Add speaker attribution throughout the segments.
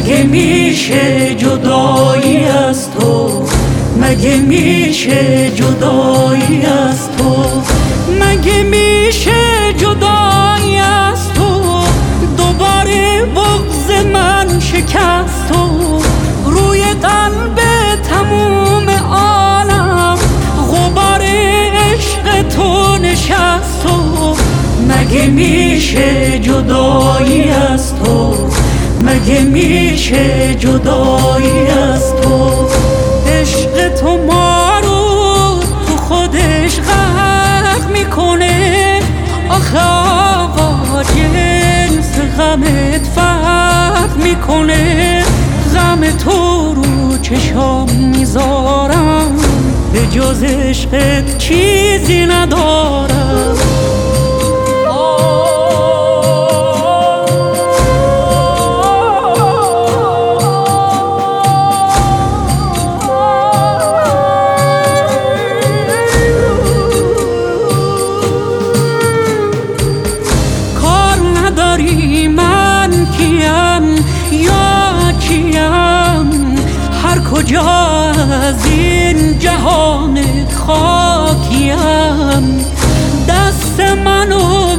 Speaker 1: مگه میشه جدایی از تو؟ مگه میشه جدایی از تو؟ مگه میشه جدایی از تو؟ دوباره بغض من شکست تو، روی قلب تموم عالم غبار عشق تو نشست تو. مگه میشه جدایی از تو؟ مگه میشه جدایی از تو؟ عشق تو ما رو تو خودش غرق میکنه. آخه آقا جنس غمت فرق میکنه. غم تو رو چشام میذارم، به جز عشقت چیزی ندارم. من کیم یا کیم، هر کجا از این جهان خاکیم. دست منو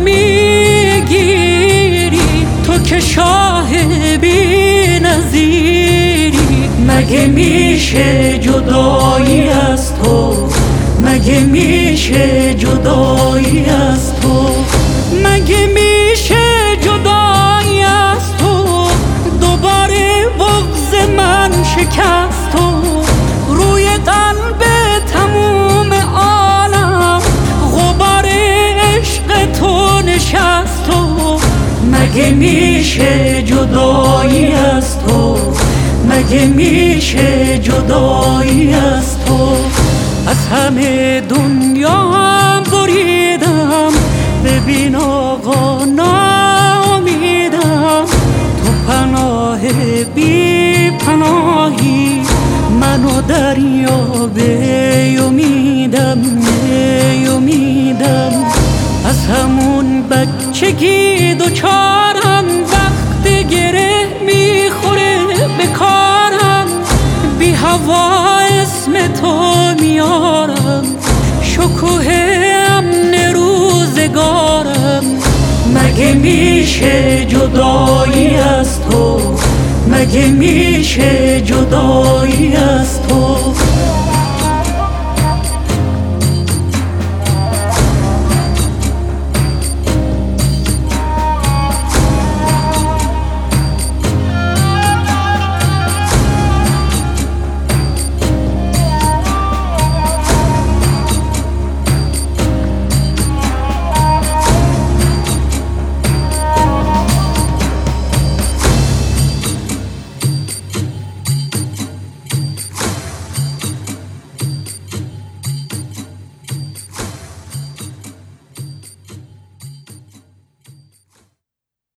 Speaker 1: میگیری تو که شاه بی نظیری. مگه میشه جدایی از تو؟ مگه میشه جدایی از تو؟ مگه میشه جدایی از تو؟ دوباره بغض من شکست تو، روی قلب تموم عالم غبار عشق تو نشست تو. مگه میشه جدایی از تو؟ مگه میشه جدایی از تو؟ از همه دنیا هم بریدم، ببین آقا ناامیدم. تو پناه بی پناهی، منو دریاب امیدم امیدم. از همون بچگی دوچارم، وقت گره میخوره به کارم. بی هوا اسم تو میارم، شکوه امن روزگارم. مگه میشه جدایی از تو؟ مگه میشه جدایی از تو؟